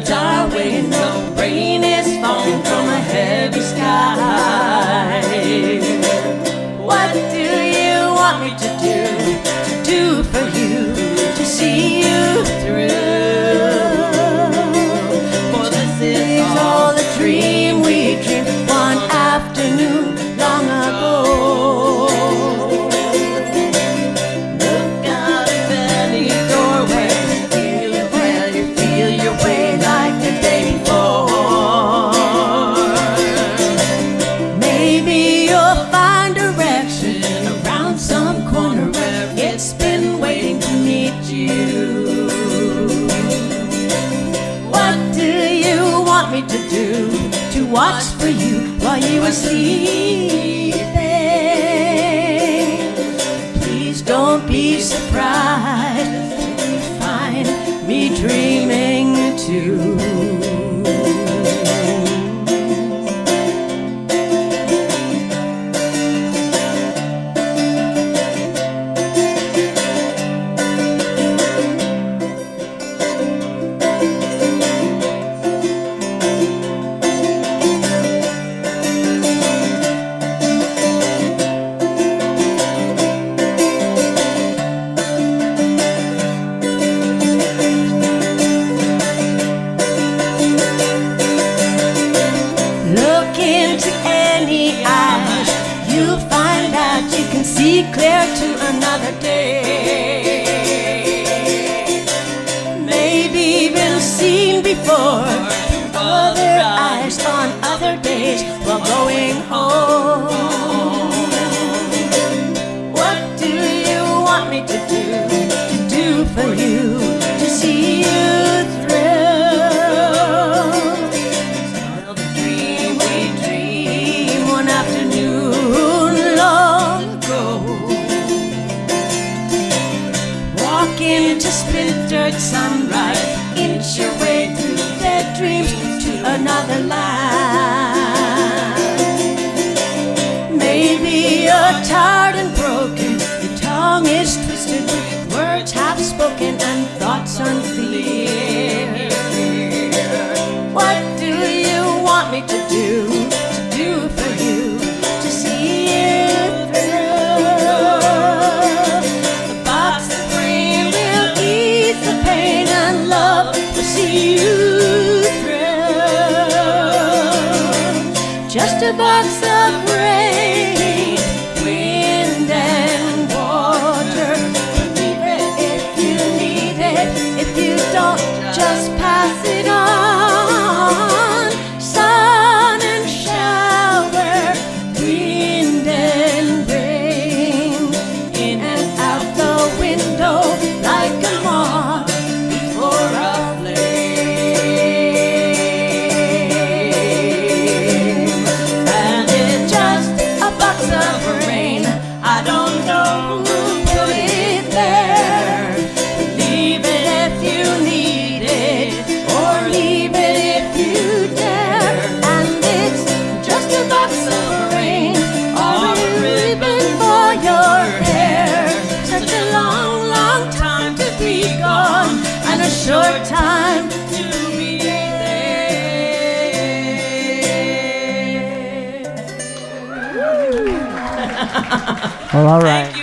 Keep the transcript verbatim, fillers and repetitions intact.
Darwin, no rain is falling from a heavy sky. What do you want me to do, to do for you, to see you through? For this is all the dream we dreamed one afternoon long ago. Look out of any doorway, feel your way, you feel your way like the day before. Maybe you'll find direction around some corner where it's been waiting to meet you. What do you want me to do, to watch for you while you were sleeping? Please don't be surprised if you find me dreaming too. Look into any eyes, you'll find out you can see clear to another day. Maybe been seen before through other eyes on other days while going home. What do you want me to do, to do for you, to see you through? Tell the dream we dreamed one afternoon long ago. Walk into splintered sunrise, inch your way through dead dreams to another line. Maybe you're tired and broken, your tongue is twisted with words half spoken and thoughts unclear. What do you want me to do, to do for you, to see you through? The box of rain will ease the pain and love will see you through. Just a box of rain, wind and water. Believe it if you need it, if you don't, just pass it on. Sun and shower, wind and rain, in and out the window like a moth before a flame. And it's just a box of rain, I don't know who put it there. Leave it if you need it, or leave it if you dare. And it's just a box of rain, or a ribbon for your hair. Such a long, long time to be gone, and a short time to be there. Well, all right.